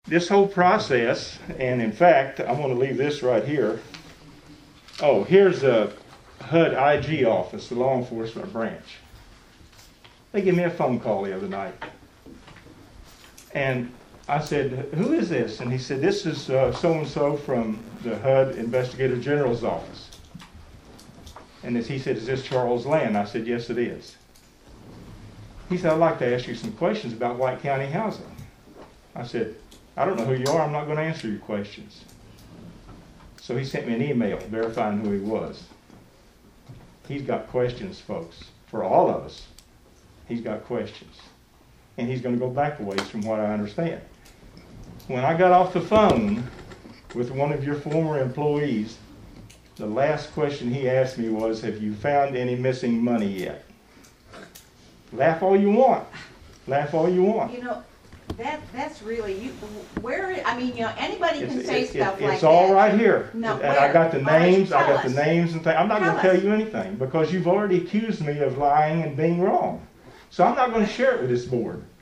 this whole process, and in fact, I'm going to leave this right here. Oh, here's a HUD IG office, the law enforcement branch. They gave me a phone call the other night. And I said, who is this? And he said, this is so-and-so from the HUD Investigator General's office. And he said, is this Charles Land? I said, yes, it is. He said, I'd like to ask you some questions about White County housing. I said, I don't know who you are. I'm not going to answer your questions. So he sent me an email verifying who he was. He's got questions, folks, for all of us. He's got questions. And he's going to go back a ways from what I understand. When I got off the phone with one of your former employees, the last question he asked me was, have you found any missing money yet? Laugh all you want. Laugh all you want. You know, that's really, I mean, you know, anybody can say stuff like that. It's all right here. No, and I got the names, I got the names and things. I'm not going to tell you anything because you've already accused me of lying and being wrong. So I'm not going to share it with this board.